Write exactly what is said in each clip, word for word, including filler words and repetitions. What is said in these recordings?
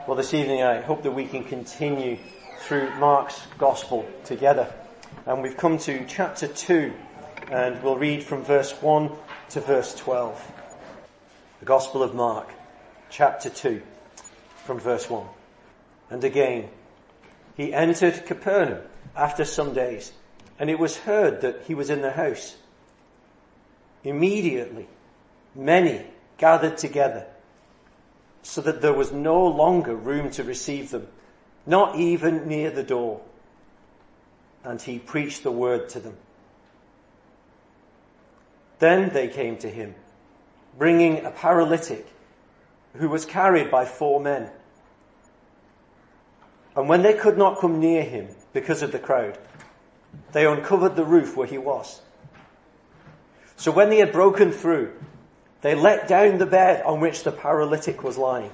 Well, this evening I hope that we can continue through Mark's Gospel together. And we've come to chapter two, and we'll read from verse one to verse twelve. The Gospel of Mark, chapter two, from verse one. And again, he entered Capernaum after some days, and it was heard that he was in the house. Immediately, many gathered together, so that there was no longer room to receive them, not even near the door. And he preached the word to them. Then they came to him, bringing a paralytic who was carried by four men. And when they could not come near him because of the crowd, they uncovered the roof where he was. So when they had broken through, they let down the bed on which the paralytic was lying.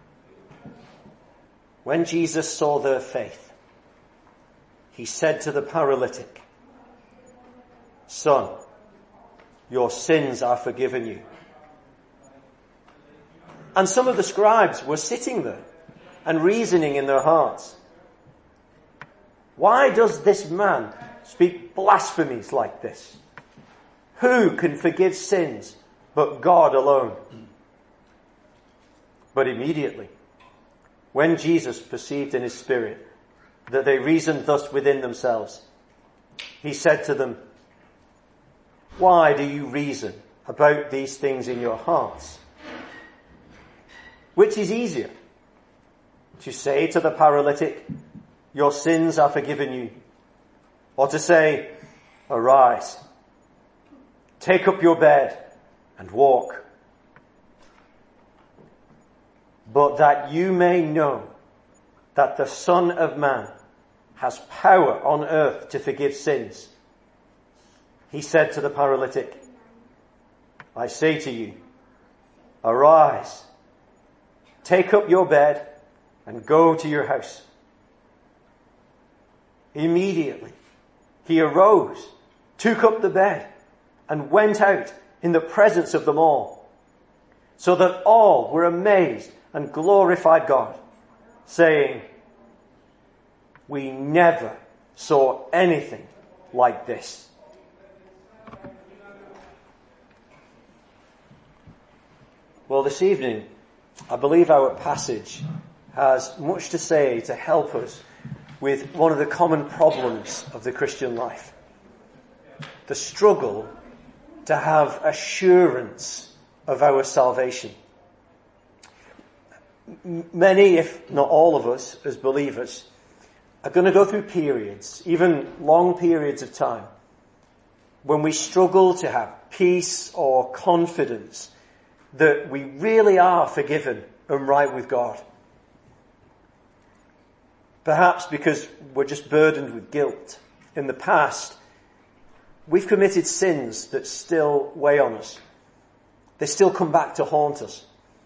When Jesus saw their faith, he said to the paralytic, "Son, your sins are forgiven you." And some of the scribes were sitting there and reasoning in their hearts, "Why does this man speak blasphemies like this? Who can forgive sins but God alone?" But immediately, when Jesus perceived in his spirit that they reasoned thus within themselves, he said to them, "Why do you reason about these things in your hearts? Which is easier, to say to the paralytic, 'Your sins are forgiven you,' or to say, 'Arise, take up your bed and walk'? But that you may know that the Son of Man has power on earth to forgive sins," he said to the paralytic, "I say to you, arise, take up your bed and go to your house." Immediately he arose, took up the bed, and went out in the presence of them all, so that all were amazed and glorified God, saying, "We never saw anything like this." Well, this evening, I believe our passage has much to say to help us with one of the common problems of the Christian life. The struggle to have assurance of our salvation. Many, if not all of us as believers, are going to go through periods, even long periods of time, when we struggle to have peace or confidence that we really are forgiven and right with God. Perhaps because we're just burdened with guilt. In the past, we've committed sins that still weigh on us. They still come back to haunt us.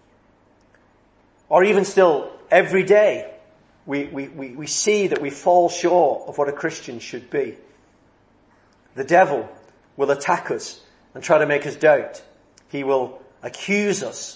Or even still, every day, we, we, we, we see that we fall short of what a Christian should be. The devil will attack us and try to make us doubt. He will accuse us.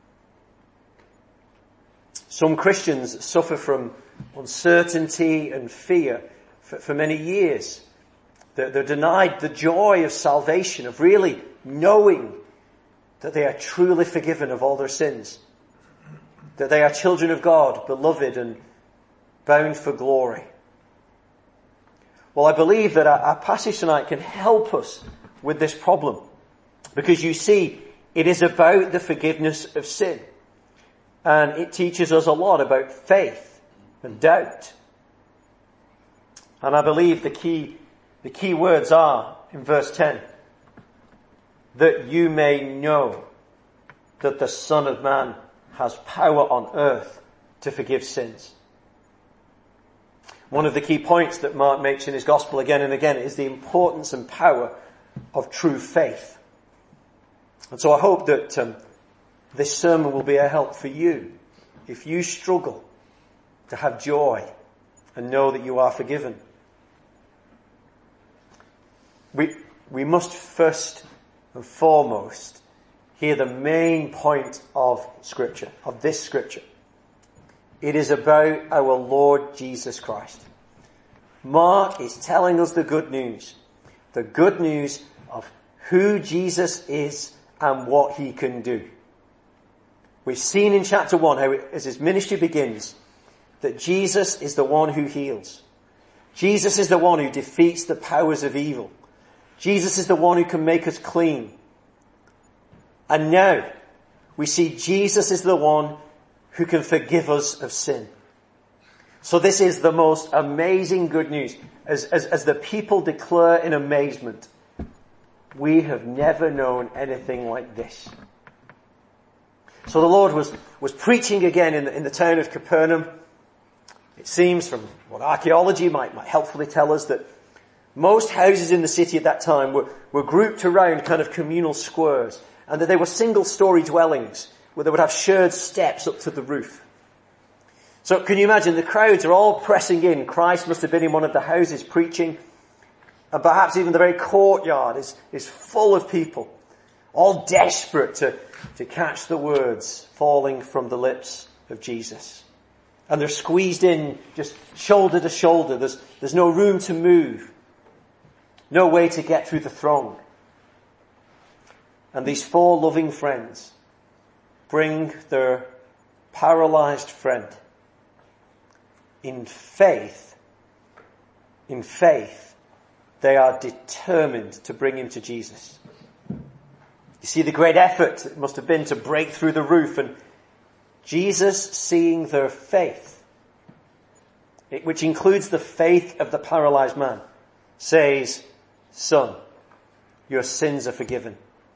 Some Christians suffer from uncertainty and fear for, for many years. They're, they're denied the joy of salvation, of really knowing that they are truly forgiven of all their sins, that they are children of God, beloved and bound for glory. Well, I believe that our, our passage tonight can help us with this problem, because you see, it is about the forgiveness of sin. And it teaches us a lot about faith and doubt. And I believe the key, the key words are in verse ten. That you may know that the Son of Man has power on earth to forgive sins. One of the key points that Mark makes in his gospel again and again is the importance and power of true faith. And so I hope that um, this sermon will be a help for you if you struggle to have joy and know that you are forgiven. We, we must first and foremost hear the main point of Scripture, of this Scripture. It is about our Lord Jesus Christ. Mark is telling us the good news. The good news of who Jesus is and what he can do. We've seen in chapter one how, as his ministry begins, that Jesus is the one who heals. Jesus is the one who defeats the powers of evil. Jesus is the one who can make us clean. And now we see Jesus is the one who can forgive us of sin. So this is the most amazing good news. As, as, as the people declare in amazement, we have never known anything like this. So the Lord was, was preaching again in the, in the town of Capernaum. It seems from what archaeology might, might helpfully tell us that most houses in the city at that time were, were grouped around kind of communal squares, and that they were single-story dwellings where they would have shared steps up to the roof. So can you imagine, the crowds are all pressing in. Christ must have been in one of the houses preaching, and perhaps even the very courtyard is, is full of people, all desperate to, to catch the words falling from the lips of Jesus. And they're squeezed in just shoulder to shoulder. There's, there's no room to move. No way to get through the throng. And these four loving friends bring their paralyzed friend. In faith, in faith, they are determined to bring him to Jesus. You see the great effort it must have been to break through the roof, and Jesus, seeing their faith, which includes the faith of the paralyzed man, says, "Son, your sins are forgiven."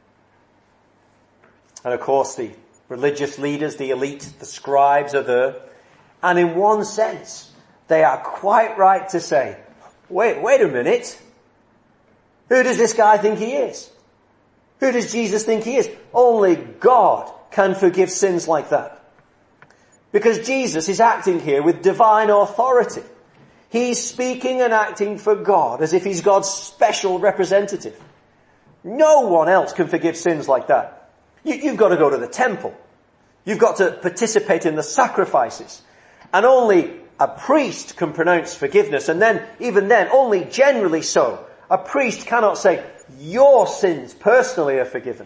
And of course the religious leaders, the elite, the scribes are there. And in one sense, they are quite right to say, wait, wait a minute. Who does this guy think he is? Who does Jesus think he is? Only God can forgive sins like that. Because Jesus is acting here with divine authority. He's speaking and acting for God as if he's God's special representative. No one else can forgive sins like that. You, you've got to go to the temple. You've got to participate in the sacrifices. And only a priest can pronounce forgiveness. And then, even then, only generally so. A priest cannot say, your sins personally are forgiven.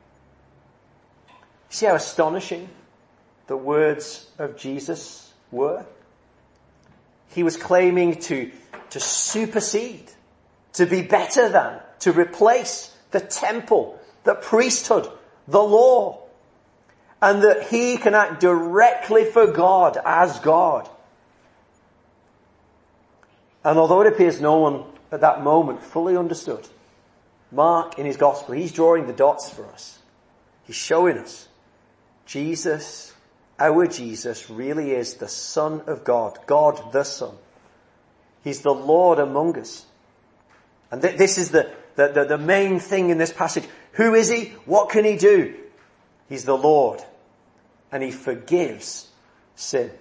See how astonishing the words of Jesus were? He was claiming to, to supersede, to be better than, to replace the temple, the priesthood, the law. And that he can act directly for God as God. And although it appears no one at that moment fully understood, Mark in his gospel, he's drawing the dots for us. He's showing us Jesus, our Jesus, really is the Son of God, God the Son. He's the Lord among us. And th- this is the, the, the, the main thing in this passage. Who is he? What can he do? He's the Lord. And he forgives sin.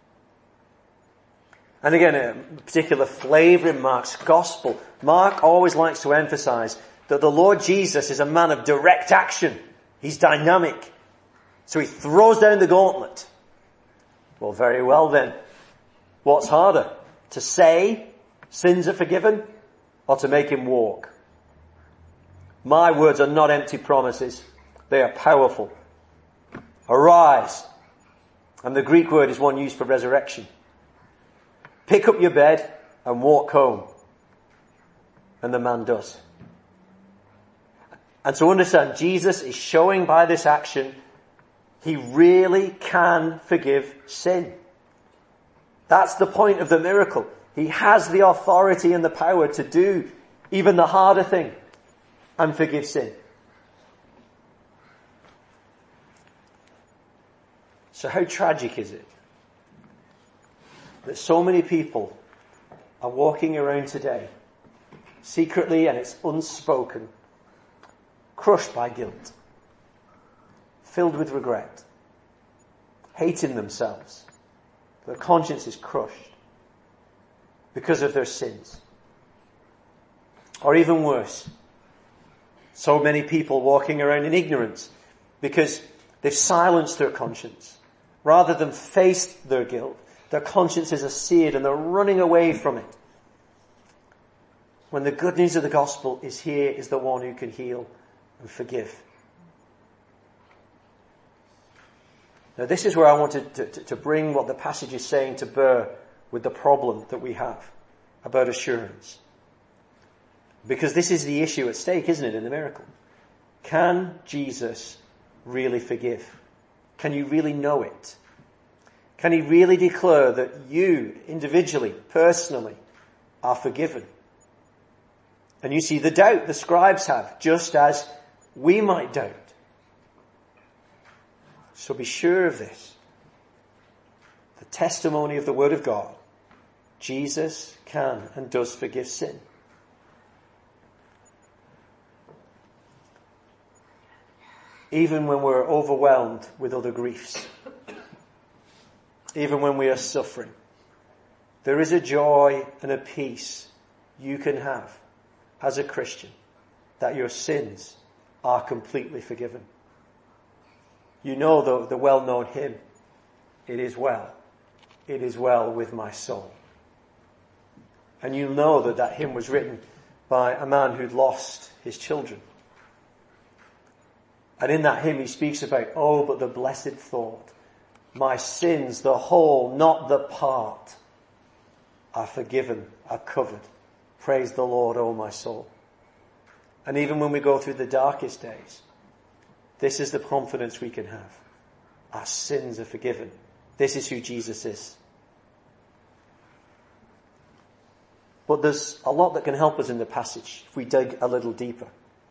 And again, a particular flavour in Mark's gospel. Mark always likes to emphasise that the Lord Jesus is a man of direct action. He's dynamic. So he throws down the gauntlet. Well, very well then. What's harder? To say sins are forgiven, or to make him walk? My words are not empty promises. They are powerful. Arise. And the Greek word is one used for resurrection. Pick up your bed and walk home. And the man does. And to understand, Jesus is showing by this action he really can forgive sin. That's the point of the miracle. He has the authority and the power to do even the harder thing and forgive sin. So how tragic is it that so many people are walking around today, secretly, and it's unspoken, crushed by guilt, filled with regret, hating themselves. Their conscience is crushed because of their sins. Or even worse, so many people walking around in ignorance because they've silenced their conscience rather than face their guilt, their consciences are seared and they're running away from it. When the good news of the gospel is here is the one who can heal and forgive. Now this is where I wanted to, to, to bring what the passage is saying to bear with the problem that we have about assurance. Because this is the issue at stake, isn't it, in the miracle? Can Jesus really forgive? Can you really know it? Can he really declare that you, individually, personally, are forgiven? And you see the doubt the scribes have, just as we might doubt. So be sure of this. The testimony of the Word of God. Jesus can and does forgive sin. Even when we're overwhelmed with other griefs. Even when we are suffering. There is a joy and a peace you can have as a Christian, that your sins are completely forgiven. You know the, the well-known hymn, "It is well, it is well with my soul." And you know that that hymn was written by a man who'd lost his children. And in that hymn he speaks about, oh, but the blessed thought, my sins, the whole, not the part, are forgiven, are covered. Praise the Lord, O my soul. And even when we go through the darkest days, this is the confidence we can have. Our sins are forgiven. This is who Jesus is. But there's a lot that can help us in the passage if we dig a little deeper.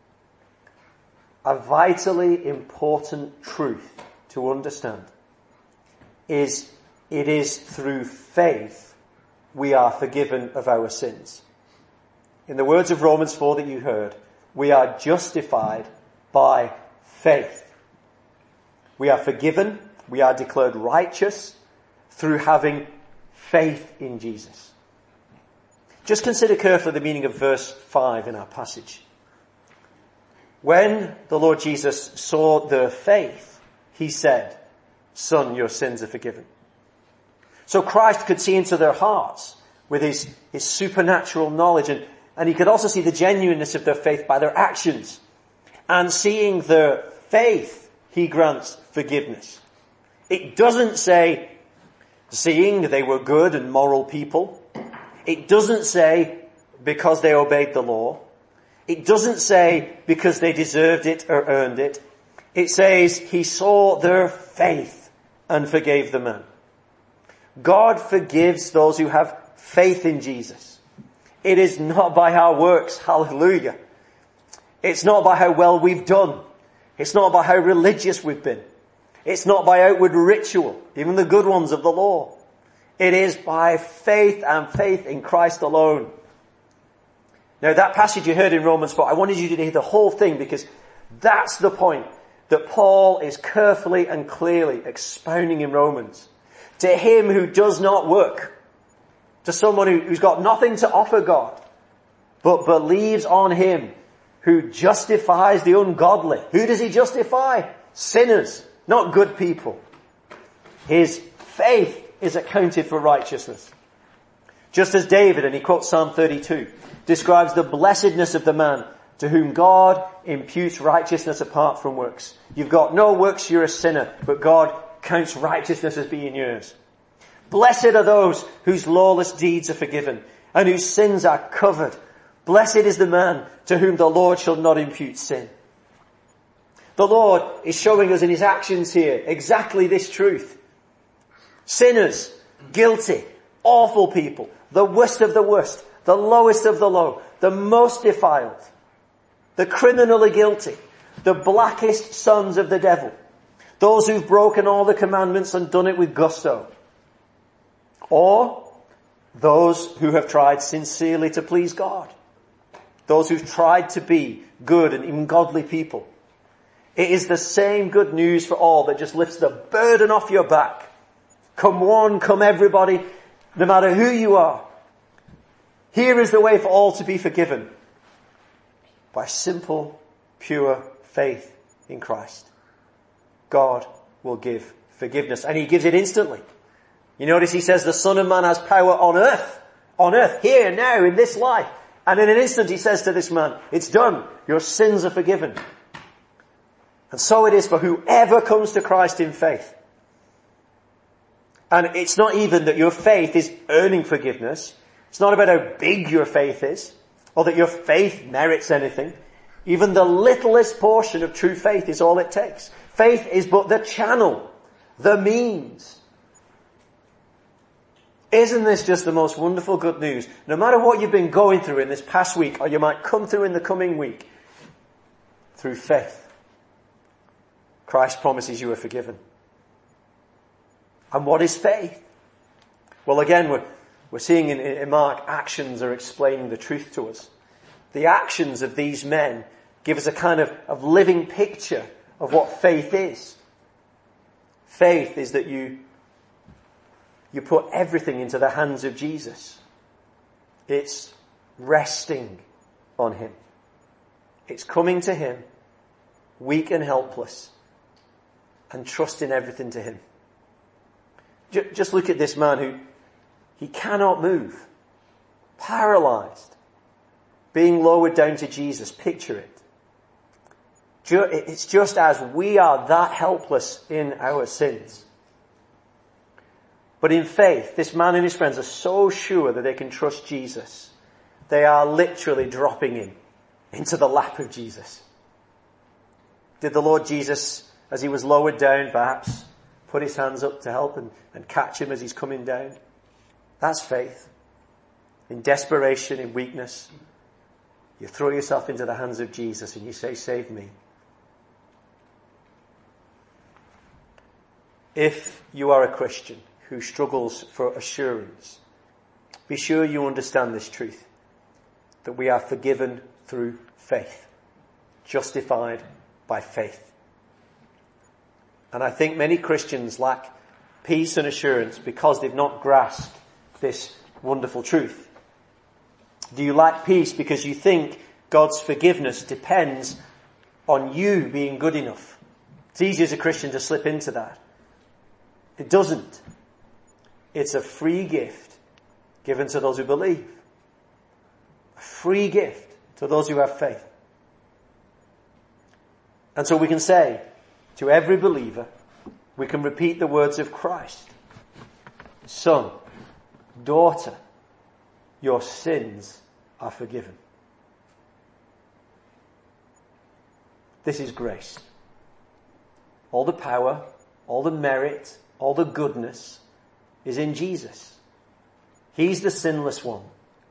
A vitally important truth to understand is it is through faith we are forgiven of our sins. In the words of Romans four that you heard, we are justified by faith. We are forgiven, we are declared righteous through having faith in Jesus. Just consider carefully the meaning of verse five in our passage. When the Lord Jesus saw their faith, he said, "Son, your sins are forgiven." So Christ could see into their hearts with his, his supernatural knowledge, and, and he could also see the genuineness of their faith by their actions. And seeing their faith, he grants forgiveness. It doesn't say, seeing they were good and moral people. It doesn't say, because they obeyed the law. It doesn't say, because they deserved it or earned it. It says, he saw their faith and forgave the man. God forgives those who have faith in Jesus. It is not by our works, hallelujah. It's not by how well we've done. It's not by how religious we've been. It's not by outward ritual, even the good ones of the law. It is by faith and faith in Christ alone. Now that passage you heard in Romans four, I wanted you to hear the whole thing because that's the point that Paul is carefully and clearly expounding in Romans. To him who does not work, to someone who, who's got nothing to offer God, but believes on him who justifies the ungodly. Who does he justify? Sinners, not good people. His faith is accounted for righteousness. Just as David, and he quotes Psalm thirty-two, describes the blessedness of the man to whom God imputes righteousness apart from works. You've got no works, you're a sinner, but God counts righteousness as being yours. Blessed are those whose lawless deeds are forgiven and whose sins are covered. Blessed is the man to whom the Lord shall not impute sin. The Lord is showing us in his actions here exactly this truth. Sinners, guilty, awful people, the worst of the worst, the lowest of the low, the most defiled, the criminally guilty, the blackest sons of the devil, those who've broken all the commandments and done it with gusto, or those who have tried sincerely to please God, those who've tried to be good and even godly people. It is the same good news for all that just lifts the burden off your back. Come one, come everybody, no matter who you are. Here is the way for all to be forgiven. By simple, pure faith in Christ. God will give forgiveness. And he gives it instantly. You notice he says the Son of Man has power on earth. On earth, here, now, in this life. And in an instant he says to this man, it's done. Your sins are forgiven. And so it is for whoever comes to Christ in faith. And it's not even that your faith is earning forgiveness. It's not about how big your faith is, or that your faith merits anything. Even the littlest portion of true faith is all it takes. Faith is but the channel, the means. Isn't this just the most wonderful good news? No matter what you've been going through in this past week, or you might come through in the coming week, through faith, Christ promises you are forgiven. And what is faith? Well, again, we're, we're seeing in, in Mark, actions are explaining the truth to us. The actions of these men give us a kind of, of living picture of what faith is. Faith is that you You put everything into the hands of Jesus. It's resting on him. It's coming to him, weak and helpless, and trusting everything to him. Just look at this man who, he cannot move, paralyzed, being lowered down to Jesus. Picture it. It's just as we are that helpless in our sins. But in faith, this man and his friends are so sure that they can trust Jesus. They are literally dropping in into the lap of Jesus. Did the Lord Jesus, as he was lowered down, perhaps put his hands up to help and, and catch him as he's coming down? That's faith. In desperation, in weakness, you throw yourself into the hands of Jesus and you say, save me. If you are a Christian who struggles for assurance, be sure you understand this truth, that we are forgiven through faith, justified by faith. And I think many Christians lack peace and assurance because they've not grasped this wonderful truth. Do you lack peace because you think God's forgiveness depends on you being good enough? It's easy as a Christian to slip into that. It doesn't. It's a free gift given to those who believe. A free gift to those who have faith. And so we can say to every believer, we can repeat the words of Christ. Son, daughter, your sins are forgiven. This is grace. All the power, all the merit, all the goodness is in Jesus. He's the sinless one.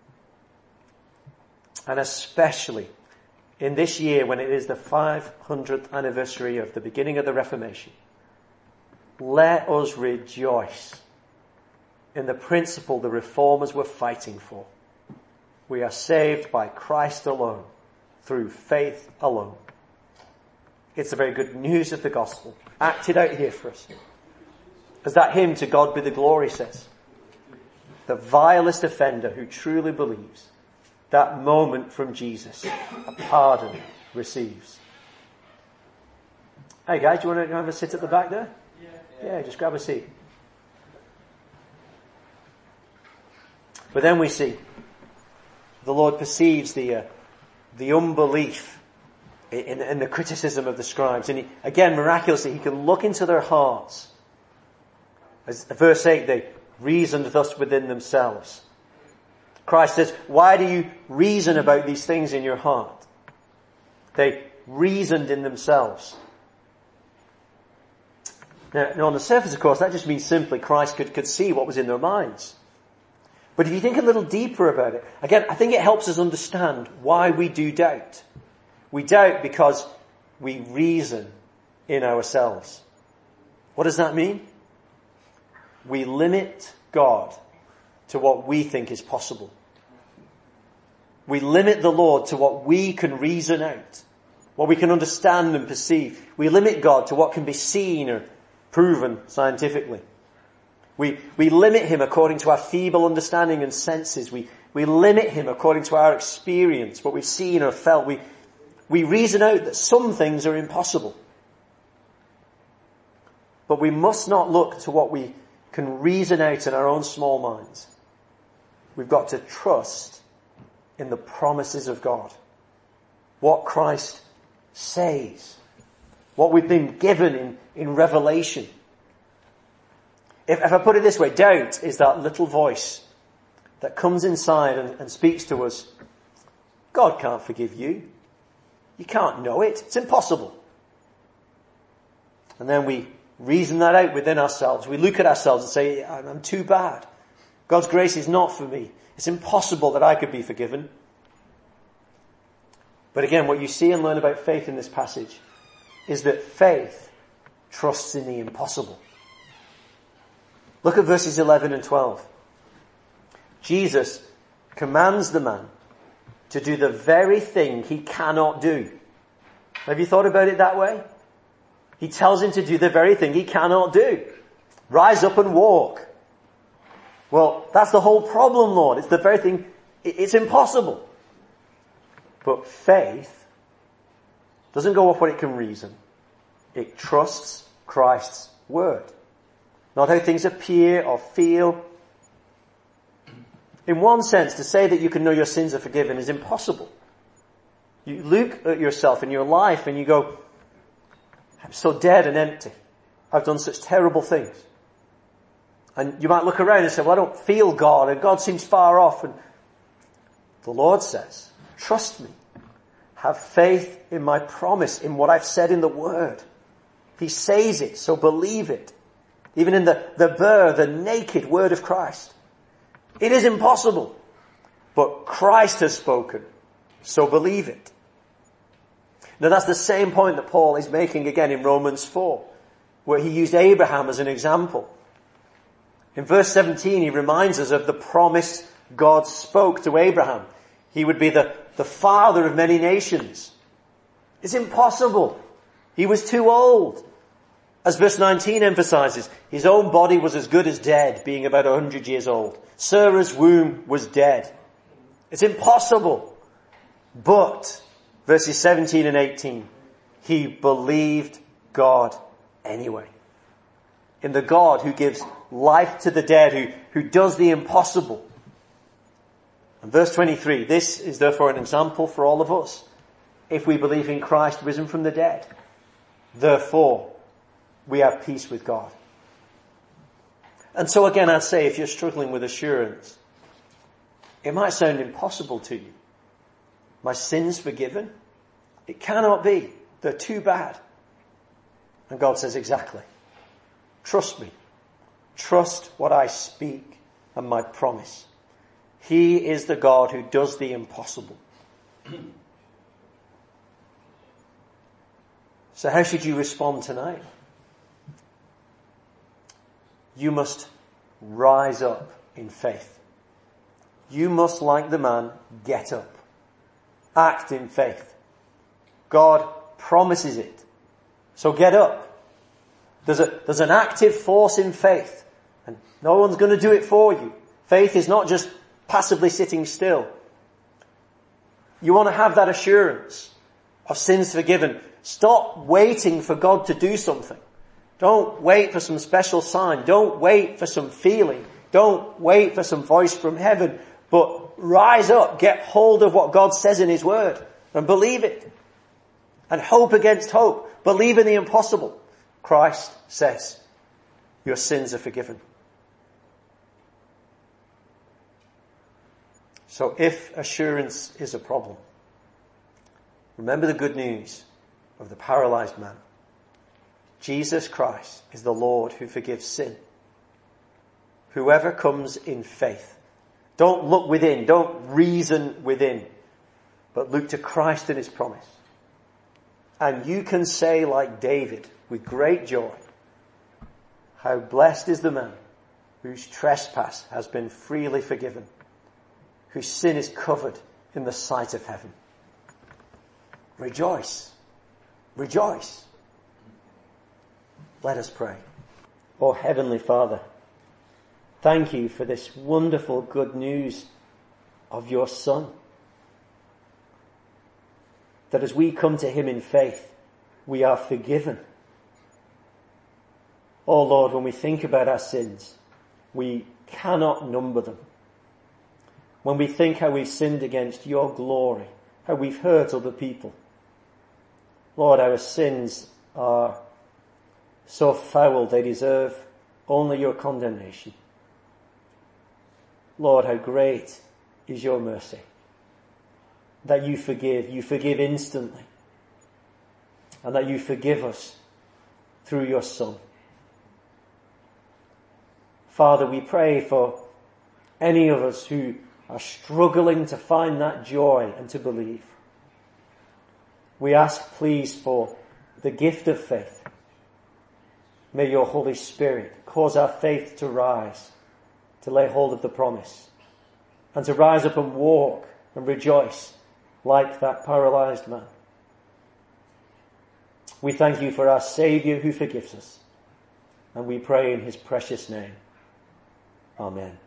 And especially in this year when it is the five hundredth anniversary of the beginning of the Reformation, let us rejoice in the principle the Reformers were fighting for. We are saved by Christ alone, through faith alone. It's the very good news of the gospel, acted out here for us. As that hymn, To God Be the Glory, says, the vilest offender who truly believes, that moment from Jesus, a pardon receives. Hey guys, do you want to have a sit at the back there? Yeah, yeah. yeah just grab a seat. But then we see the Lord perceives the uh, the unbelief in, in the criticism of the scribes, and he, again, miraculously, he can look into their hearts. As verse eight, they reasoned thus within themselves. Christ says, why do you reason about these things in your heart? They reasoned in themselves. Now, now on the surface, of course, that just means simply Christ could, could see what was in their minds. But if you think a little deeper about it, again, I think it helps us understand why we do doubt. We doubt because we reason in ourselves. What does that mean? We limit God to what we think is possible. We limit the Lord to what we can reason out, what we can understand and perceive. We limit God to what can be seen or proven scientifically. We, we limit him according to our feeble understanding and senses. We, we limit him according to our experience, what we've seen or felt. We, we reason out that some things are impossible. But we must not look to what we can reason out in our own small minds. We've got to trust in the promises of God. What Christ says. What we've been given in, in Revelation. If, if I put it this way, doubt is that little voice that comes inside and, and speaks to us. God can't forgive you. You can't know it. It's impossible. And then we reason that out within ourselves. We look at ourselves and say, I'm too bad. God's grace is not for me. It's impossible that I could be forgiven. But again, what you see and learn about faith in this passage is that faith trusts in the impossible. Look at verses eleven and twelve. Jesus commands the man to do the very thing he cannot do. Have you thought about it that way? He tells him to do the very thing he cannot do. Rise up and walk. Well, that's the whole problem, Lord. It's the very thing, it's impossible. But faith doesn't go off what it can reason. It trusts Christ's word. Not how things appear or feel. In one sense, to say that you can know your sins are forgiven is impossible. You look at yourself in your life and you go, I'm so dead and empty. I've done such terrible things. And you might look around and say, well, I don't feel God and God seems far off. And the Lord says, trust me. Have faith in my promise, in what I've said in the word. He says it, so believe it. Even in the, the bare, the naked word of Christ. It is impossible. But Christ has spoken, so believe it. Now that's the same point that Paul is making again in Romans four, where he used Abraham as an example. In verse seventeen, he reminds us of the promise God spoke to Abraham. He would be the, the father of many nations. It's impossible. He was too old. As verse nineteen emphasizes, his own body was as good as dead, being about a hundred years old. Sarah's womb was dead. It's impossible. But, verses seventeen and eighteen, he believed God anyway. In the God who gives life to the dead, who, who does the impossible. And verse twenty-three, this is therefore an example for all of us. If we believe in Christ risen from the dead, therefore we have peace with God. And so again, I'd say if you're struggling with assurance, it might sound impossible to you. My sins forgiven? It cannot be. They're too bad. And God says exactly. Trust me. Trust what I speak and my promise. He is the God who does the impossible. So how should you respond tonight? You must rise up in faith. You must, like the man, get up. Act in faith. God promises it. So get up. There's a, there's an active force in faith. And no one's going to do it for you. Faith is not just passively sitting still. You want to have that assurance of sins forgiven. Stop waiting for God to do something. Don't wait for some special sign. Don't wait for some feeling. Don't wait for some voice from heaven. But rise up, get hold of what God says in His Word and believe it. And hope against hope. Believe in the impossible. Christ says, your sins are forgiven. So if assurance is a problem, remember the good news of the paralyzed man. Jesus Christ is the Lord who forgives sin. Whoever comes in faith. Don't look within, don't reason within, but look to Christ and His promise. And you can say like David with great joy, how blessed is the man whose trespass has been freely forgiven, whose sin is covered in the sight of heaven. Rejoice. Rejoice. Let us pray. Oh, Heavenly Father, thank you for this wonderful good news of your Son. That as we come to Him in faith, we are forgiven. Oh Lord, when we think about our sins, we cannot number them. When we think how we've sinned against your glory, how we've hurt other people, Lord, our sins are so foul they deserve only your condemnation. Lord, how great is your mercy, that you forgive, you forgive instantly, and that you forgive us through your Son. Father, we pray for any of us who are struggling to find that joy and to believe. We ask, please, for the gift of faith. May your Holy Spirit cause our faith to rise, to lay hold of the promise, and to rise up and walk and rejoice like that paralyzed man. We thank you for our Saviour who forgives us, and we pray in his precious name. Amen.